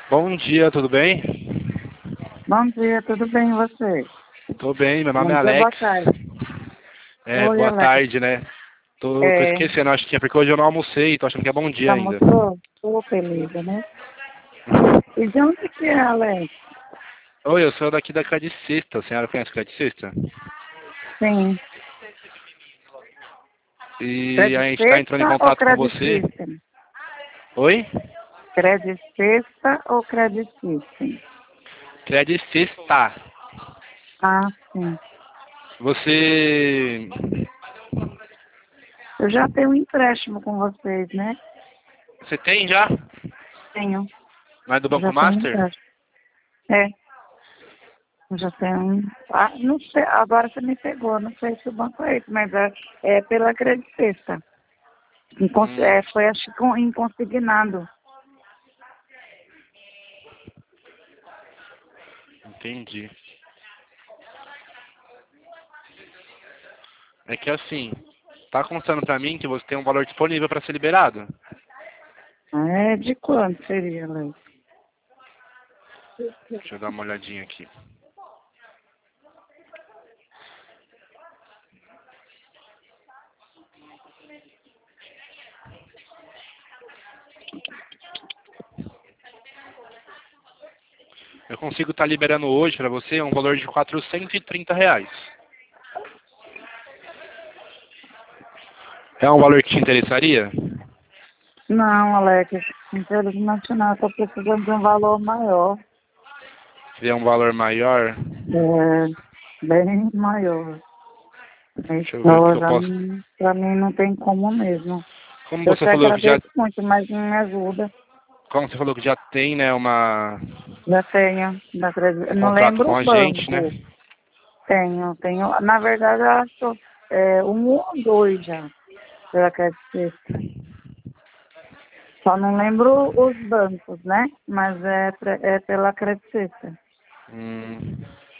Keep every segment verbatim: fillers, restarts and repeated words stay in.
Bom dia, tudo bem? Bom dia, tudo bem e você? Tô bem, meu nome Bom é dia, boa Alex. tarde. É, Oi, boa Alex. tarde, né? Tô, tô É, esquecendo, acho que é porque hoje eu não almocei, tô achando que é bom dia tá ainda. almoçou? Tô feliz, né? E de onde que é, Alex? Oi, eu sou daqui da Crédito Sexta, a senhora conhece a Crédito Sexta? Sim. E a Credit gente tá entrando em Sexta ou contato com Credit você. System? Oi? Credit Sexta ou Credit System? Crédito Sexta. Ah, sim. Você... Eu já tenho um empréstimo com vocês, né? Você tem já? Tenho. Não é do Eu Banco já tenho um Master? empréstimo. É, eu já tenho um... Ah, não sei, agora você me pegou, não sei se o banco é esse, mas é, é pela Credit Sexta. Incons- Hum, é, foi, acho que, com- inconsignado. entendi. É que assim, tá constando pra mim que você tem um valor disponível para ser liberado. Ah, é de quanto seria, Alex? Deixa eu dar uma olhadinha aqui. Eu consigo estar liberando hoje para você um valor de quatrocentos e trinta reais. É um valor que te interessaria? Não, Alex, infelizmente não, estou precisando de um valor maior, Seria um valor maior? é, bem maior. Deixa eu ver o que eu Então, posso... para mim não tem como mesmo. Como Eu você te falou que já... agradeço muito, mas não me ajuda. Como você falou que já tem, né, uma... Já tenho, da Credit- um não contrato lembro com o a gente, né? banco. Tenho, tenho. Na verdade, eu acho é, um ou dois já, pela Credit Suisse. Só não lembro os bancos, né? Mas é, pre- é pela Credit Suisse. Hum...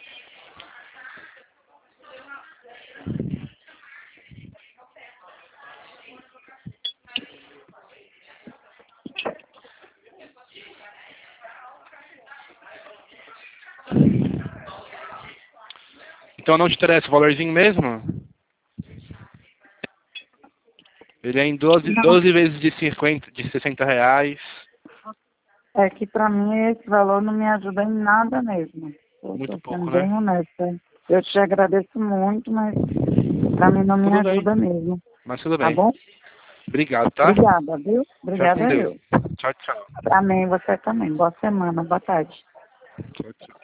Então não te interessa o valorzinho mesmo? Ele é em doze, Não, doze vezes de cinquenta, de sessenta reais. é que pra mim esse valor não me ajuda em nada mesmo. Eu Muito tô sendo pouco, né? bem honesta. Eu te agradeço muito, mas pra mim não me Tudo bem. ajuda mesmo. Mas tudo Tá bem. bom? Obrigado, tá? Obrigada, viu? Fica com Obrigada Deus. eu. Tchau, tchau. Amém, você também. Boa semana, boa tarde. Tchau, tchau.